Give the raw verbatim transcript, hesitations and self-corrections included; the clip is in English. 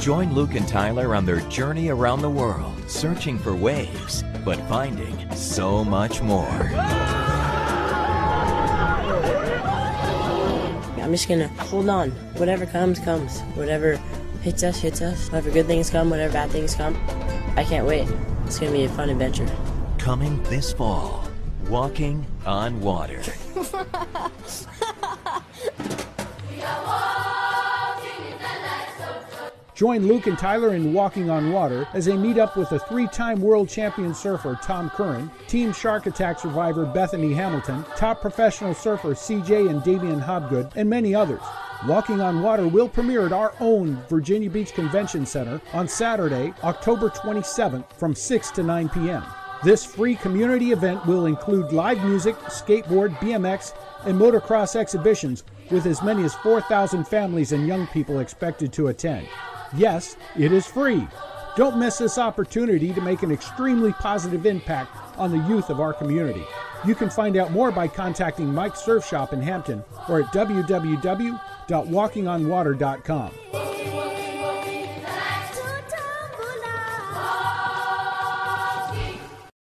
Join Luke and Tyler on their journey around the world, searching for waves, but finding so much more. I'm just gonna hold on. Whatever comes, comes. Whatever hits us, hits us. Whatever good things come, whatever bad things come. I can't wait. It's gonna be a fun adventure. Coming this fall, Walking on Water. Join Luke and Tyler in Walking on Water as they meet up with a three-time world champion surfer Tom Curran, Team Shark Attack survivor Bethany Hamilton, top professional surfer C J and Damian Hobgood, and many others. Walking on Water will premiere at our own Virginia Beach Convention Center on Saturday, October twenty-seventh from six to nine p.m. This free community event will include live music, skateboard, B M X, and motocross exhibitions with as many as four thousand families and young people expected to attend. Yes, it is free. Don't miss this opportunity to make an extremely positive impact on the youth of our community. You can find out more by contacting Mike's Surf Shop in Hampton or at w w w dot walking on water dot com.